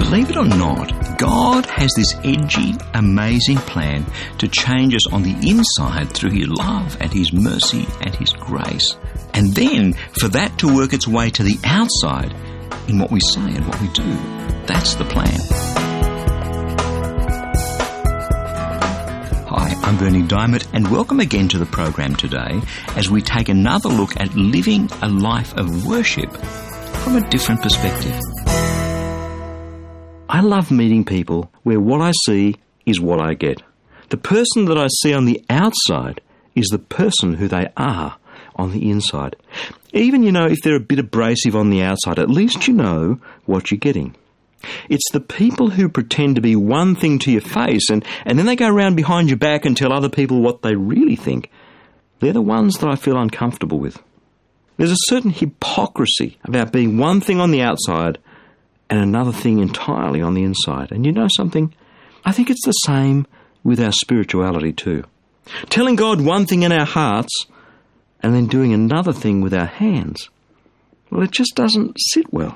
Believe it or not, God has this edgy, amazing plan to change us on the inside through His love and His mercy and His grace. And then for that to work its way to the outside in what we say and what we do. That's the plan. Hi, I'm Bernie Diamond, and welcome again to the program today as we take another look at living a life of worship from a different perspective. I love meeting people where what I see is what I get. The person that I see on the outside is the person who they are on the inside. Even, if they're a bit abrasive on the outside, at least you know what you're getting. It's the people who pretend to be one thing to your face and then they go around behind your back and tell other people what they really think. They're the ones that I feel uncomfortable with. There's a certain hypocrisy about being one thing on the outside and another thing entirely on the inside. And you know something? I think it's the same with our spirituality too. Telling God one thing in our hearts and then doing another thing with our hands. Well, it just doesn't sit well.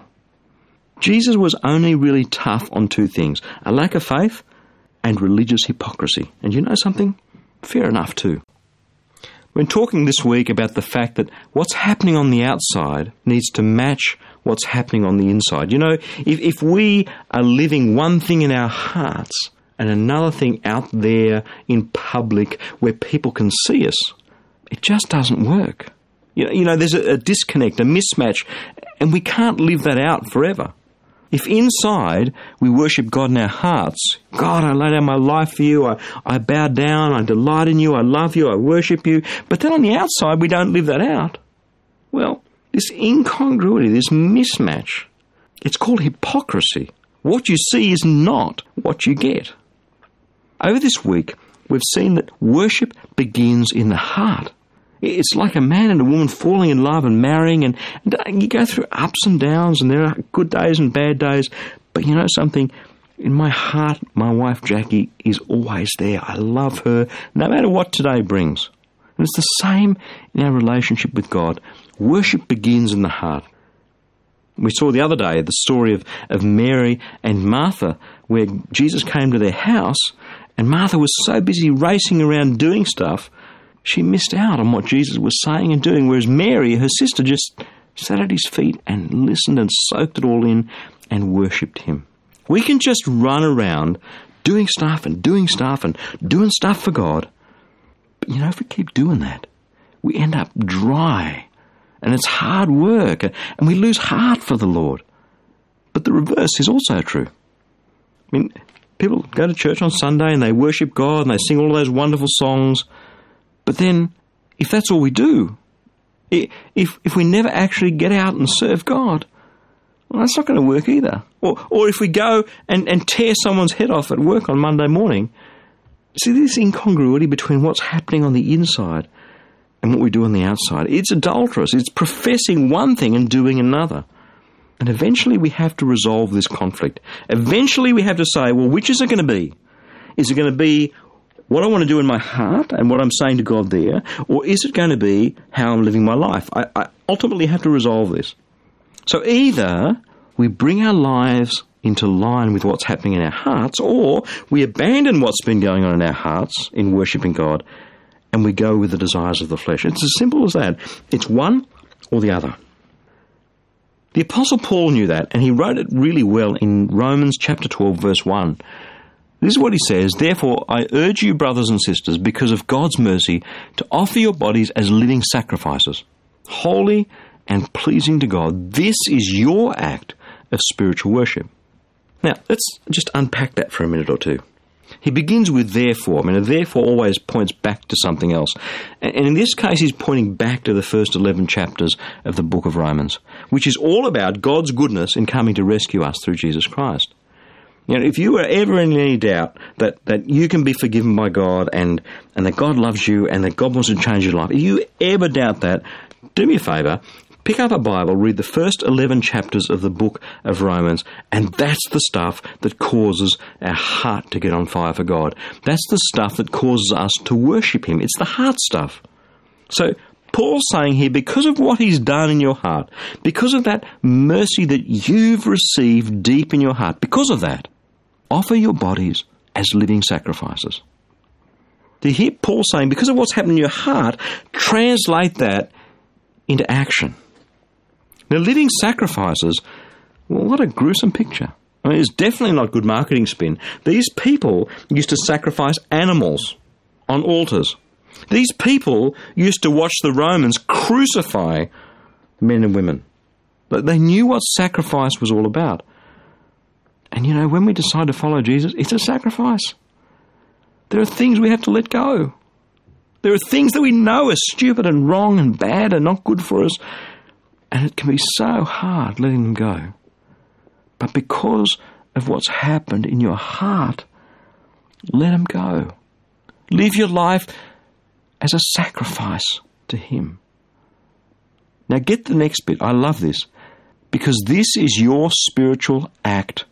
Jesus was only really tough on two things, a lack of faith and religious hypocrisy. And you know something? Fair enough too. We're talking this week about the fact that what's happening on the outside needs to match what's happening on the inside. If we are living one thing in our hearts and another thing out there in public where people can see us, it just doesn't work. There's a disconnect, a mismatch, and we can't live that out forever. If inside we worship God in our hearts, God, I lay down my life for you, I bow down, I delight in you, I love you, I worship you, but then on the outside we don't live that out, well, this incongruity, this mismatch, it's called hypocrisy. What you see is not what you get. Over this week, we've seen that worship begins in the heart. It's like a man and a woman falling in love and marrying, and you go through ups and downs, and there are good days and bad days. But you know something? In my heart, my wife Jackie is always there. I love her, no matter what today brings. And it's the same in our relationship with God. Worship begins in the heart. We saw the other day the story of Mary and Martha, where Jesus came to their house, and Martha was so busy racing around doing stuff, she missed out on what Jesus was saying and doing, whereas Mary, her sister, just sat at his feet and listened and soaked it all in and worshipped him. We can just run around doing stuff and doing stuff for God. But if we keep doing that, we end up dry and it's hard work and we lose heart for the Lord. But the reverse is also true. People go to church on Sunday and they worship God and they sing all of those wonderful songs. But then, if that's all we do, if we never actually get out and serve God, well, that's not going to work either. Or if we go and tear someone's head off at work on Monday morning, see this incongruity between what's happening on the inside and what we do on the outside. It's adulterous. It's professing one thing and doing another. And eventually we have to resolve this conflict. Eventually we have to say, well, which is it going to be? Is it going to be what I want to do in my heart and what I'm saying to God there, or is it going to be how I'm living my life? I ultimately have to resolve this. So either we bring our lives into line with what's happening in our hearts, or we abandon what's been going on in our hearts in worshipping God, and we go with the desires of the flesh. It's as simple as that. It's one or the other. The Apostle Paul knew that, and he wrote it really well in Romans chapter 12, verse 1. This is what he says, "Therefore I urge you, brothers and sisters, because of God's mercy, to offer your bodies as living sacrifices, holy and pleasing to God. This is your act of spiritual worship." Now, let's just unpack that for a minute or two. He begins with therefore. A therefore always points back to something else. And in this case, he's pointing back to the first 11 chapters of the book of Romans, which is all about God's goodness in coming to rescue us through Jesus Christ. If you are ever in any doubt that you can be forgiven by God and that God loves you and that God wants to change your life, if you ever doubt that, do me a favour, pick up a Bible, read the first 11 chapters of the book of Romans, and that's the stuff that causes our heart to get on fire for God. That's the stuff that causes us to worship Him. It's the heart stuff. So Paul's saying here, because of what he's done in your heart, because of that mercy that you've received deep in your heart, because of that, offer your bodies as living sacrifices. To hear Paul saying, because of what's happened in your heart, translate that into action. Now, living sacrifices, well, what a gruesome picture. I mean, it's definitely not good marketing spin. These people used to sacrifice animals on altars. These people used to watch the Romans crucify men and women. But they knew what sacrifice was all about. And you know, when we decide to follow Jesus, it's a sacrifice. There are things we have to let go. There are things that we know are stupid and wrong and bad and not good for us. And it can be so hard letting them go. But because of what's happened in your heart, let them go. Live your life as a sacrifice to Him. Now get the next bit. I love this. Because this is your spiritual act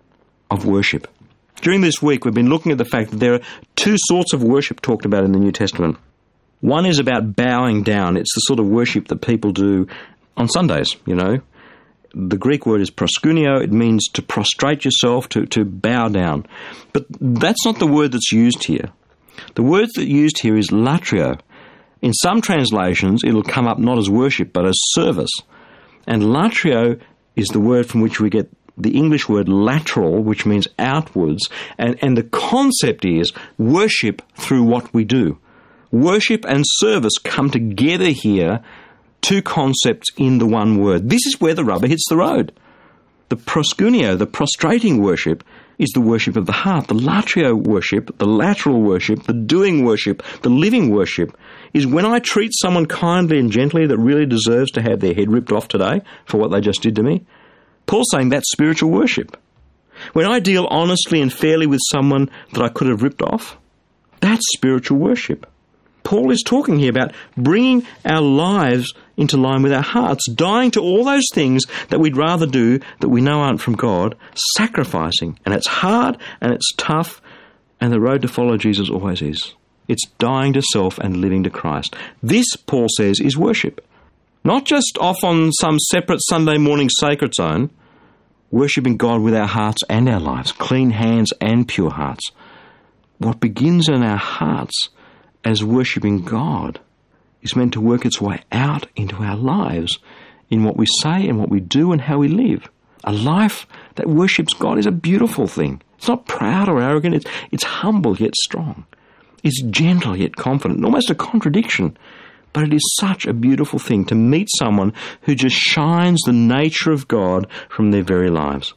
of worship. During this week, we've been looking at the fact that there are two sorts of worship talked about in the New Testament. One is about bowing down. It's the sort of worship that people do on Sundays, you know. The Greek word is proskuneo. It means to prostrate yourself, to bow down. But that's not the word that's used here. The word that's used here is latrio. In some translations, it'll come up not as worship, but as service. And latrio is the word from which we get the English word lateral, which means outwards. And the concept is worship through what we do. Worship and service come together here, two concepts in the one word. This is where the rubber hits the road. The proskuneo, the prostrating worship, is the worship of the heart. The latrio worship, the lateral worship, the doing worship, the living worship, is when I treat someone kindly and gently that really deserves to have their head ripped off today for what they just did to me. Paul's saying that's spiritual worship. When I deal honestly and fairly with someone that I could have ripped off, that's spiritual worship. Paul is talking here about bringing our lives into line with our hearts, dying to all those things that we'd rather do that we know aren't from God, sacrificing. And it's hard and it's tough, and the road to follow Jesus always is. It's dying to self and living to Christ. This, Paul says, is worship. Not just off on some separate Sunday morning sacred zone, worshipping God with our hearts and our lives, clean hands and pure hearts. What begins in our hearts as worshipping God is meant to work its way out into our lives in what we say and what we do and how we live. A life that worships God is a beautiful thing. It's not proud or arrogant. It's humble yet strong. It's gentle yet confident, almost a contradiction. But it is such a beautiful thing to meet someone who just shines the nature of God from their very lives.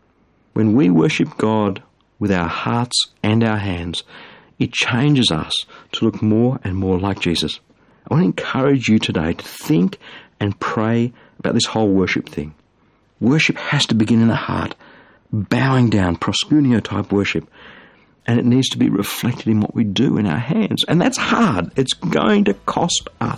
When we worship God with our hearts and our hands, it changes us to look more and more like Jesus. I want to encourage you today to think and pray about this whole worship thing. Worship has to begin in the heart, bowing down, proskuneo type worship. And it needs to be reflected in what we do in our hands. And that's hard. It's going to cost us.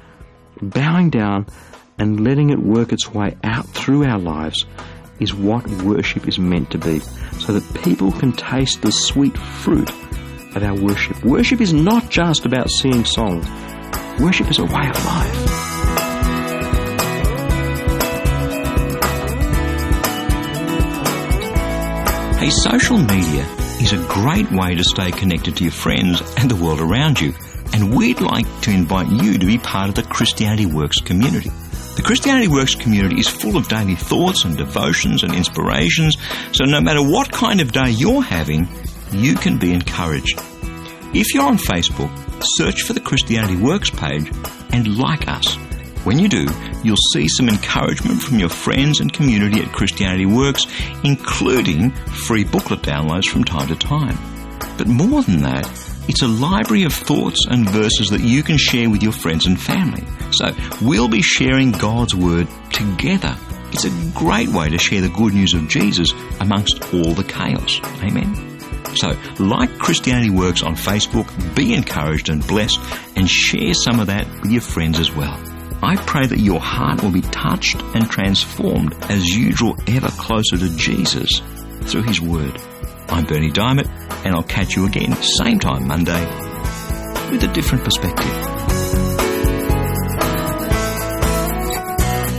Bowing down and letting it work its way out through our lives is what worship is meant to be, so that people can taste the sweet fruit of our worship. Worship is not just about singing songs. Worship is a way of life. Hey, social media is a great way to stay connected to your friends and the world around you. And we'd like to invite you to be part of the Christianity Works community. The Christianity Works community is full of daily thoughts and devotions and inspirations, so no matter what kind of day you're having, you can be encouraged. If you're on Facebook, search for the Christianity Works page and like us. When you do, you'll see some encouragement from your friends and community at Christianity Works, including free booklet downloads from time to time. But more than that, it's a library of thoughts and verses that you can share with your friends and family. So we'll be sharing God's Word together. It's a great way to share the good news of Jesus amongst all the chaos. Amen. So, like Christianity Works on Facebook, be encouraged and blessed, and share some of that with your friends as well. I pray that your heart will be touched and transformed as you draw ever closer to Jesus through His Word. I'm Bernie Diamond, and I'll catch you again same time Monday with a different perspective.